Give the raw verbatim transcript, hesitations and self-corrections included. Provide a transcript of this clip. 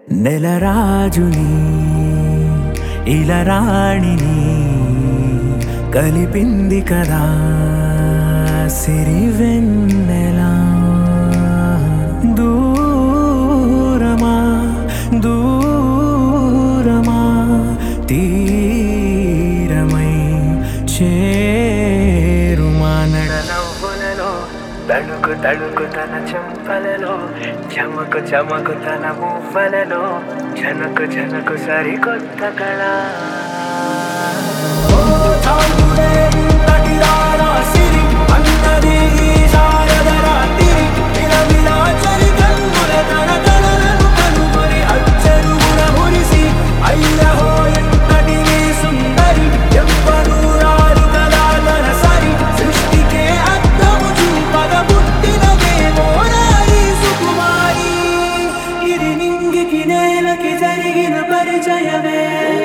నెలరాజుని ఇలరాణిని కలిపింది కదా సిరివెన్నెలా. దూరమా దూరమా తీరమై చేరుమా. నడనవ్వులలో తడుకు తడుకు తన చెంపలలో చమకు చమకు తన మువ్వలలో జనకు జనకు సరికొత్త కళ. జరిగిన పరిచయమే